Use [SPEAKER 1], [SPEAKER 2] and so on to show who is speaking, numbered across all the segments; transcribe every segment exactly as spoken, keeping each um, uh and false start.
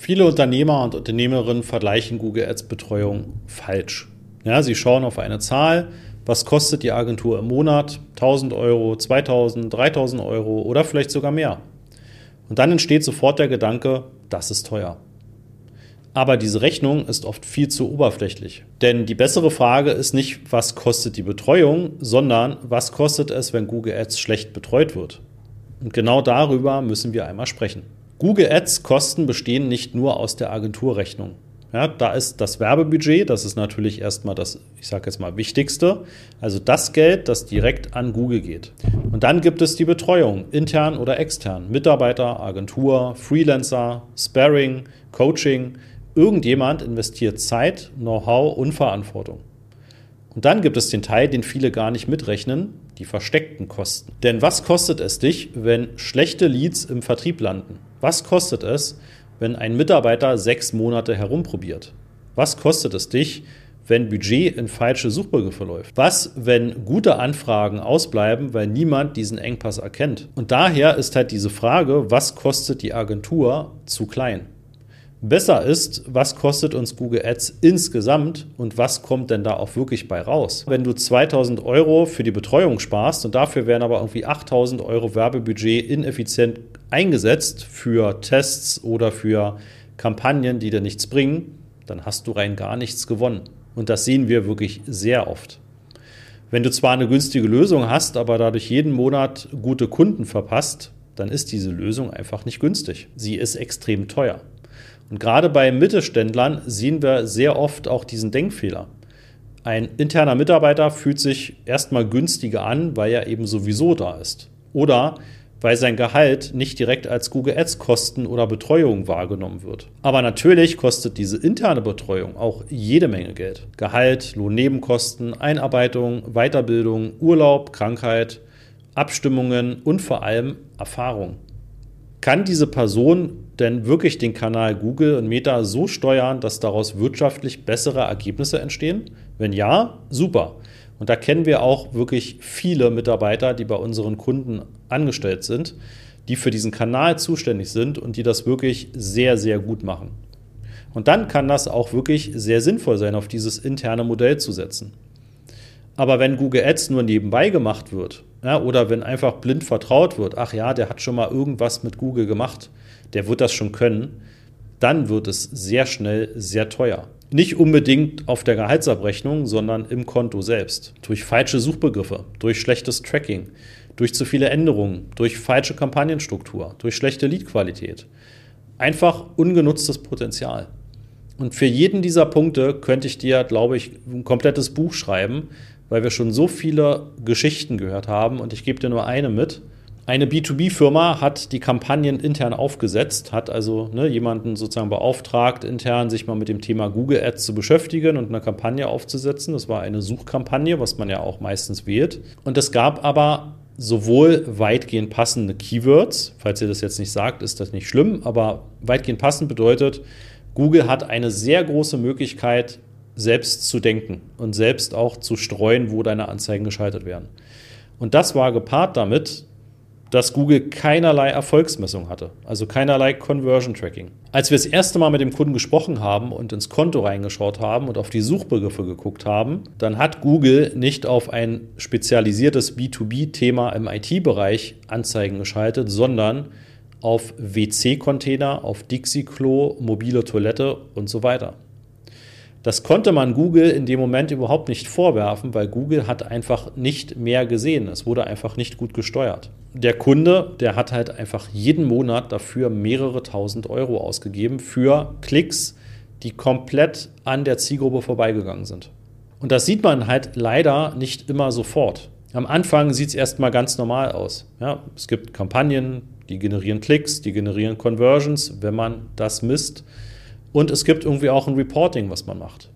[SPEAKER 1] Viele Unternehmer und Unternehmerinnen vergleichen Google Ads Betreuung falsch. Ja, sie schauen auf eine Zahl, was kostet die Agentur im Monat, tausend Euro, zweitausend, dreitausend Euro oder vielleicht sogar mehr. Und dann entsteht sofort der Gedanke, das ist teuer. Aber diese Rechnung ist oft viel zu oberflächlich. Denn die bessere Frage ist nicht, was kostet die Betreuung, sondern was kostet es, wenn Google Ads schlecht betreut wird. Und genau darüber müssen wir einmal sprechen. Google Ads Kosten bestehen nicht nur aus der Agenturrechnung. Ja, da ist das Werbebudget, das ist natürlich erstmal das, ich sage jetzt mal, Wichtigste. Also das Geld, das direkt an Google geht. Und dann gibt es die Betreuung, intern oder extern. Mitarbeiter, Agentur, Freelancer, Sparring, Coaching. Irgendjemand investiert Zeit, Know-how und Verantwortung. Und dann gibt es den Teil, den viele gar nicht mitrechnen, die versteckten Kosten. Denn was kostet es dich, wenn schlechte Leads im Vertrieb landen? Was kostet es, wenn ein Mitarbeiter sechs Monate herumprobiert? Was kostet es dich, wenn Budget in falsche Suchbegriffe läuft? Was, wenn gute Anfragen ausbleiben, weil niemand diesen Engpass erkennt? Und daher ist halt diese Frage, was kostet die Agentur, zu klein. Besser ist, was kostet uns Google Ads insgesamt und was kommt denn da auch wirklich bei raus? Wenn du zweitausend Euro für die Betreuung sparst und dafür werden aber irgendwie achttausend Euro Werbebudget ineffizient eingesetzt für Tests oder für Kampagnen, die dir nichts bringen, dann hast du rein gar nichts gewonnen. Und das sehen wir wirklich sehr oft. Wenn du zwar eine günstige Lösung hast, aber dadurch jeden Monat gute Kunden verpasst, dann ist diese Lösung einfach nicht günstig. Sie ist extrem teuer. Und gerade bei Mittelständlern sehen wir sehr oft auch diesen Denkfehler. Ein interner Mitarbeiter fühlt sich erstmal günstiger an, weil er eben sowieso da ist. Oder weil sein Gehalt nicht direkt als Google Ads Kosten oder Betreuung wahrgenommen wird. Aber natürlich kostet diese interne Betreuung auch jede Menge Geld. Gehalt, Lohnnebenkosten, Einarbeitung, Weiterbildung, Urlaub, Krankheit, Abstimmungen und vor allem Erfahrung. Kann diese Person denn wirklich den Kanal Google und Meta so steuern, dass daraus wirtschaftlich bessere Ergebnisse entstehen? Wenn ja, super. Und da kennen wir auch wirklich viele Mitarbeiter, die bei unseren Kunden angestellt sind, die für diesen Kanal zuständig sind und die das wirklich sehr, sehr gut machen. Und dann kann das auch wirklich sehr sinnvoll sein, auf dieses interne Modell zu setzen. Aber wenn Google Ads nur nebenbei gemacht wird, ja, oder wenn einfach blind vertraut wird, ach ja, der hat schon mal irgendwas mit Google gemacht, der wird das schon können, dann wird es sehr schnell sehr teuer. Nicht unbedingt auf der Gehaltsabrechnung, sondern im Konto selbst. Durch falsche Suchbegriffe, durch schlechtes Tracking, durch zu viele Änderungen, durch falsche Kampagnenstruktur, durch schlechte Leadqualität. Einfach ungenutztes Potenzial. Und für jeden dieser Punkte könnte ich dir, glaube ich, ein komplettes Buch schreiben, weil wir schon so viele Geschichten gehört haben. Und ich gebe dir nur eine mit. Eine B zwei B Firma hat die Kampagnen intern aufgesetzt, hat also ne, jemanden sozusagen beauftragt, intern sich mal mit dem Thema Google Ads zu beschäftigen und eine Kampagne aufzusetzen. Das war eine Suchkampagne, was man ja auch meistens wählt. Und es gab aber sowohl weitgehend passende Keywords, falls ihr das jetzt nicht sagt, ist das nicht schlimm, aber weitgehend passend bedeutet, Google hat eine sehr große Möglichkeit, selbst zu denken und selbst auch zu streuen, wo deine Anzeigen geschaltet werden. Und das war gepaart damit, dass Google keinerlei Erfolgsmessung hatte, also keinerlei Conversion Tracking. Als wir das erste Mal mit dem Kunden gesprochen haben und ins Konto reingeschaut haben und auf die Suchbegriffe geguckt haben, dann hat Google nicht auf ein spezialisiertes B zwei B Thema im I T-Bereich Anzeigen geschaltet, sondern auf W C-Container, auf Dixie-Klo, mobile Toilette und so weiter. Das konnte man Google in dem Moment überhaupt nicht vorwerfen, weil Google hat einfach nicht mehr gesehen. Es wurde einfach nicht gut gesteuert. Der Kunde, der hat halt einfach jeden Monat dafür mehrere tausend Euro ausgegeben für Klicks, die komplett an der Zielgruppe vorbeigegangen sind. Und das sieht man halt leider nicht immer sofort. Am Anfang sieht es erstmal ganz normal aus. Ja, es gibt Kampagnen, die generieren Klicks, die generieren Conversions, wenn man das misst. Und es gibt irgendwie auch ein Reporting, was man macht.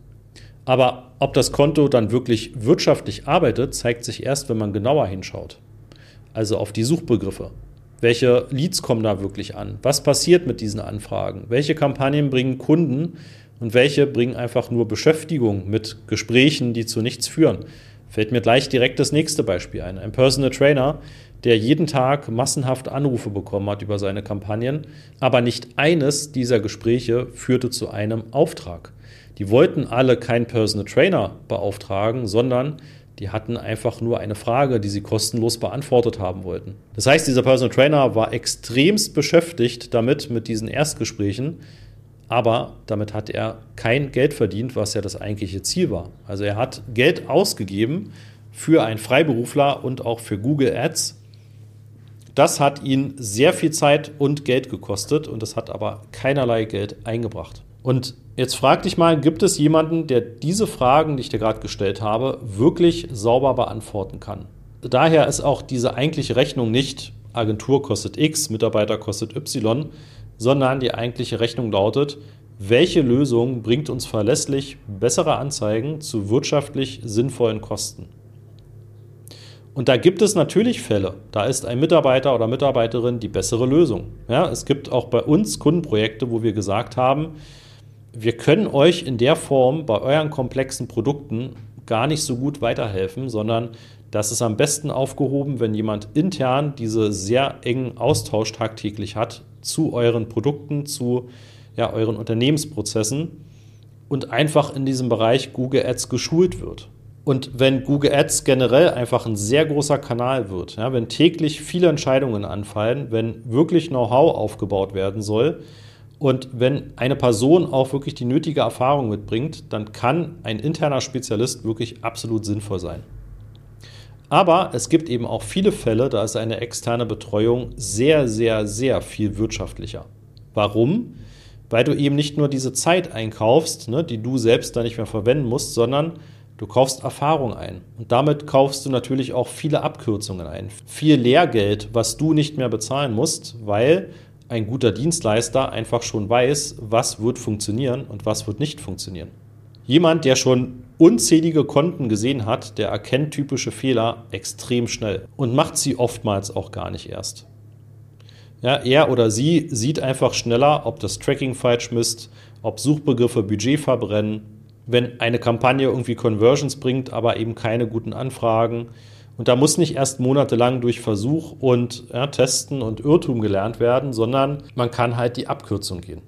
[SPEAKER 1] Aber ob das Konto dann wirklich wirtschaftlich arbeitet, zeigt sich erst, wenn man genauer hinschaut. Also auf die Suchbegriffe. Welche Leads kommen da wirklich an? Was passiert mit diesen Anfragen? Welche Kampagnen bringen Kunden und welche bringen einfach nur Beschäftigung mit Gesprächen, die zu nichts führen? Fällt mir gleich direkt das nächste Beispiel ein. Ein Personal Trainer, der jeden Tag massenhaft Anrufe bekommen hat über seine Kampagnen, aber nicht eines dieser Gespräche führte zu einem Auftrag. Die wollten alle keinen Personal Trainer beauftragen, sondern die hatten einfach nur eine Frage, die sie kostenlos beantwortet haben wollten. Das heißt, dieser Personal Trainer war extremst beschäftigt damit, mit diesen Erstgesprächen, aber damit hat er kein Geld verdient, was ja das eigentliche Ziel war. Also er hat Geld ausgegeben für einen Freiberufler und auch für Google Ads. Das hat ihn sehr viel Zeit und Geld gekostet und es hat aber keinerlei Geld eingebracht. Und jetzt frag dich mal, gibt es jemanden, der diese Fragen, die ich dir gerade gestellt habe, wirklich sauber beantworten kann? Daher ist auch diese eigentliche Rechnung nicht Agentur kostet X, Mitarbeiter kostet Y, sondern die eigentliche Rechnung lautet, welche Lösung bringt uns verlässlich bessere Anzeigen zu wirtschaftlich sinnvollen Kosten? Und da gibt es natürlich Fälle, da ist ein Mitarbeiter oder Mitarbeiterin die bessere Lösung. Ja, es gibt auch bei uns Kundenprojekte, wo wir gesagt haben, wir können euch in der Form bei euren komplexen Produkten gar nicht so gut weiterhelfen, sondern das ist am besten aufgehoben, wenn jemand intern diese sehr engen Austausch tagtäglich hat zu euren Produkten, zu ja, euren Unternehmensprozessen und einfach in diesem Bereich Google Ads geschult wird. Und wenn Google Ads generell einfach ein sehr großer Kanal wird, ja, wenn täglich viele Entscheidungen anfallen, wenn wirklich Know-how aufgebaut werden soll und wenn eine Person auch wirklich die nötige Erfahrung mitbringt, dann kann ein interner Spezialist wirklich absolut sinnvoll sein. Aber es gibt eben auch viele Fälle, da ist eine externe Betreuung sehr, sehr, sehr viel wirtschaftlicher. Warum? Weil du eben nicht nur diese Zeit einkaufst, ne, die du selbst da nicht mehr verwenden musst, sondern du kaufst Erfahrung ein. Und damit kaufst du natürlich auch viele Abkürzungen ein. Viel Lehrgeld, was du nicht mehr bezahlen musst, weil ein guter Dienstleister einfach schon weiß, was wird funktionieren und was wird nicht funktionieren. Jemand, der schon unzählige Konten gesehen hat, der erkennt typische Fehler extrem schnell und macht sie oftmals auch gar nicht erst. Ja, er oder sie sieht einfach schneller, ob das Tracking falsch misst, ob Suchbegriffe Budget verbrennen, wenn eine Kampagne irgendwie Conversions bringt, aber eben keine guten Anfragen. Und da muss nicht erst monatelang durch Versuch und ja, Testen und Irrtum gelernt werden, sondern man kann halt die Abkürzung gehen.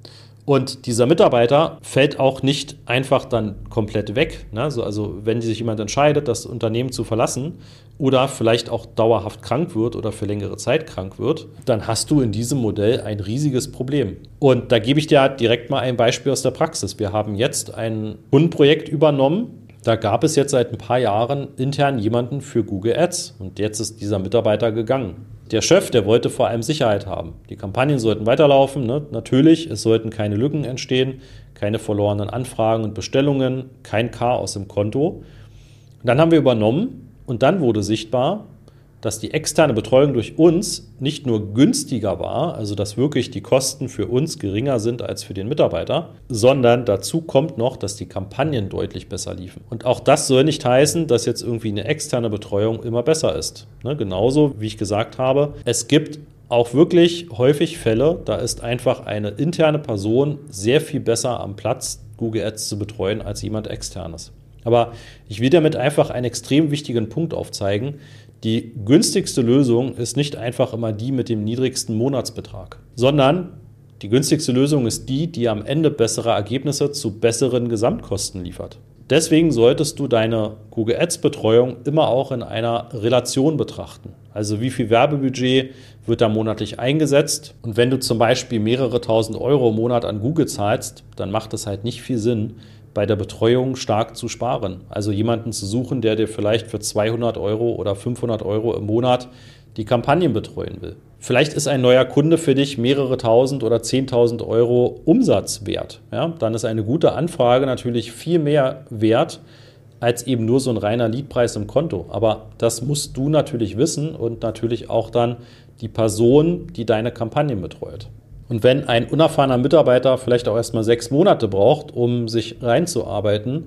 [SPEAKER 1] Und dieser Mitarbeiter fällt auch nicht einfach dann komplett weg. Ne? Also, also wenn sich jemand entscheidet, das Unternehmen zu verlassen oder vielleicht auch dauerhaft krank wird oder für längere Zeit krank wird, dann hast du in diesem Modell ein riesiges Problem. Und da gebe ich dir direkt mal ein Beispiel aus der Praxis. Wir haben jetzt ein Kundenprojekt übernommen. Da gab es jetzt seit ein paar Jahren intern jemanden für Google Ads und jetzt ist dieser Mitarbeiter gegangen. Der Chef, der wollte vor allem Sicherheit haben. Die Kampagnen sollten weiterlaufen, ne? Natürlich, es sollten keine Lücken entstehen, keine verlorenen Anfragen und Bestellungen, kein Chaos im Konto. Und dann haben wir übernommen und dann wurde sichtbar, dass die externe Betreuung durch uns nicht nur günstiger war, also dass wirklich die Kosten für uns geringer sind als für den Mitarbeiter, sondern dazu kommt noch, dass die Kampagnen deutlich besser liefen. Und auch das soll nicht heißen, dass jetzt irgendwie eine externe Betreuung immer besser ist. Ne? Genauso, wie ich gesagt habe, es gibt auch wirklich häufig Fälle, da ist einfach eine interne Person sehr viel besser am Platz, Google Ads zu betreuen, als jemand externes. Aber ich will damit einfach einen extrem wichtigen Punkt aufzeigen. Die günstigste Lösung ist nicht einfach immer die mit dem niedrigsten Monatsbetrag, sondern die günstigste Lösung ist die, die am Ende bessere Ergebnisse zu besseren Gesamtkosten liefert. Deswegen solltest du deine Google Ads Betreuung immer auch in einer Relation betrachten. Also wie viel Werbebudget wird da monatlich eingesetzt? Und wenn du zum Beispiel mehrere tausend Euro im Monat an Google zahlst, dann macht es halt nicht viel Sinn, bei der Betreuung stark zu sparen. Also jemanden zu suchen, der dir vielleicht für zweihundert Euro oder fünfhundert Euro im Monat die Kampagnen betreuen will. Vielleicht ist ein neuer Kunde für dich mehrere tausend oder zehntausend Euro Umsatz wert. Ja, dann ist eine gute Anfrage natürlich viel mehr wert als eben nur so ein reiner Leadpreis im Konto. Aber das musst du natürlich wissen und natürlich auch dann die Person, die deine Kampagnen betreut. Und wenn ein unerfahrener Mitarbeiter vielleicht auch erstmal sechs Monate braucht, um sich reinzuarbeiten,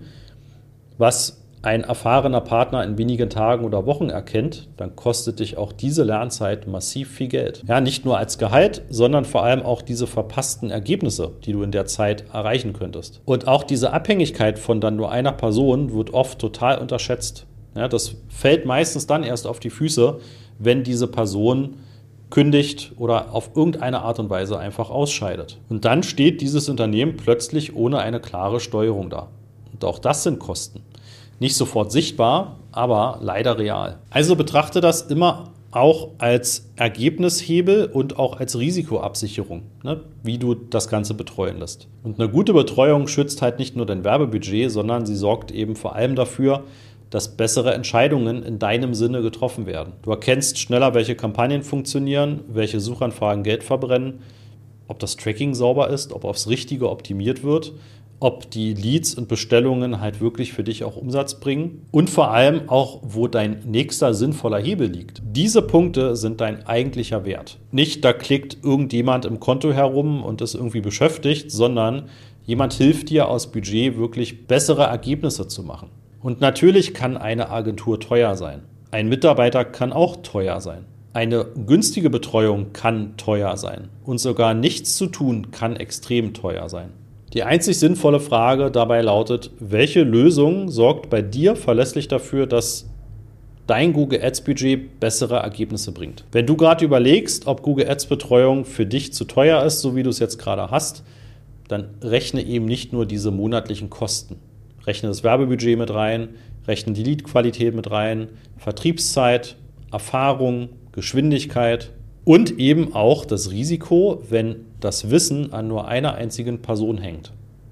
[SPEAKER 1] was ein erfahrener Partner in wenigen Tagen oder Wochen erkennt, dann kostet dich auch diese Lernzeit massiv viel Geld. Ja, nicht nur als Gehalt, sondern vor allem auch diese verpassten Ergebnisse, die du in der Zeit erreichen könntest. Und auch diese Abhängigkeit von dann nur einer Person wird oft total unterschätzt. Ja, das fällt meistens dann erst auf die Füße, wenn diese Person kündigt oder auf irgendeine Art und Weise einfach ausscheidet. Und dann steht dieses Unternehmen plötzlich ohne eine klare Steuerung da. Und auch das sind Kosten. Nicht sofort sichtbar, aber leider real. Also betrachte das immer auch als Ergebnishebel und auch als Risikoabsicherung, ne, wie du das Ganze betreuen lässt. Und eine gute Betreuung schützt halt nicht nur dein Werbebudget, sondern sie sorgt eben vor allem dafür, dass bessere Entscheidungen in deinem Sinne getroffen werden. Du erkennst schneller, welche Kampagnen funktionieren, welche Suchanfragen Geld verbrennen, ob das Tracking sauber ist, ob aufs Richtige optimiert wird, ob die Leads und Bestellungen halt wirklich für dich auch Umsatz bringen und vor allem auch, wo dein nächster sinnvoller Hebel liegt. Diese Punkte sind dein eigentlicher Wert. Nicht, da klickt irgendjemand im Konto herum und ist irgendwie beschäftigt, sondern jemand hilft dir aus Budget wirklich bessere Ergebnisse zu machen. Und natürlich kann eine Agentur teuer sein. Ein Mitarbeiter kann auch teuer sein. Eine günstige Betreuung kann teuer sein. Und sogar nichts zu tun kann extrem teuer sein. Die einzig sinnvolle Frage dabei lautet, welche Lösung sorgt bei dir verlässlich dafür, dass dein Google Ads Budget bessere Ergebnisse bringt? Wenn du gerade überlegst, ob Google Ads Betreuung für dich zu teuer ist, so wie du es jetzt gerade hast, dann rechne eben nicht nur diese monatlichen Kosten. Rechne das Werbebudget mit rein, rechne die Leadqualität mit rein, Vertriebszeit, Erfahrung, Geschwindigkeit und eben auch das Risiko, wenn das Wissen an nur einer einzigen Person hängt.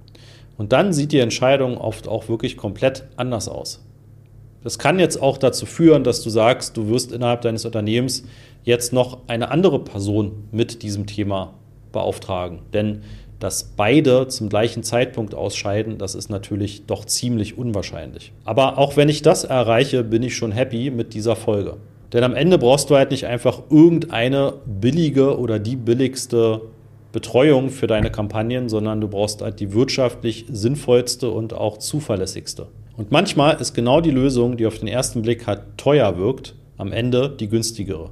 [SPEAKER 1] Und dann sieht die Entscheidung oft auch wirklich komplett anders aus. Das kann jetzt auch dazu führen, dass du sagst, du wirst innerhalb deines Unternehmens jetzt noch eine andere Person mit diesem Thema beauftragen. Denn dass beide zum gleichen Zeitpunkt ausscheiden, das ist natürlich doch ziemlich unwahrscheinlich. Aber auch wenn ich das erreiche, bin ich schon happy mit dieser Folge. Denn am Ende brauchst du halt nicht einfach irgendeine billige oder die billigste Betreuung für deine Kampagnen, sondern du brauchst halt die wirtschaftlich sinnvollste und auch zuverlässigste. Und manchmal ist genau die Lösung, die auf den ersten Blick halt teuer wirkt, am Ende die günstigere.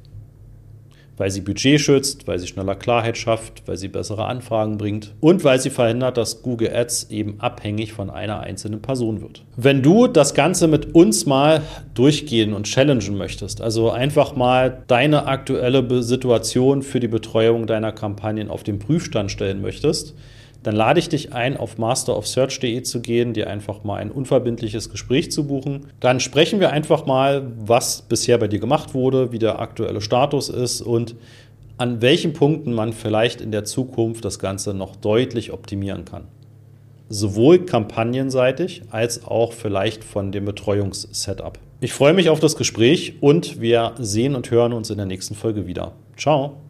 [SPEAKER 1] Weil sie Budget schützt, weil sie schneller Klarheit schafft, weil sie bessere Anfragen bringt und weil sie verhindert, dass Google Ads eben abhängig von einer einzelnen Person wird. Wenn du das Ganze mit uns mal durchgehen und challengen möchtest, also einfach mal deine aktuelle Situation für die Betreuung deiner Kampagnen auf den Prüfstand stellen möchtest, dann lade ich dich ein, auf master of search punkt de zu gehen, dir einfach mal ein unverbindliches Gespräch zu buchen. Dann sprechen wir einfach mal, was bisher bei dir gemacht wurde, wie der aktuelle Status ist und an welchen Punkten man vielleicht in der Zukunft das Ganze noch deutlich optimieren kann. Sowohl kampagnenseitig als auch vielleicht von dem Betreuungssetup. Ich freue mich auf das Gespräch und wir sehen und hören uns in der nächsten Folge wieder. Ciao!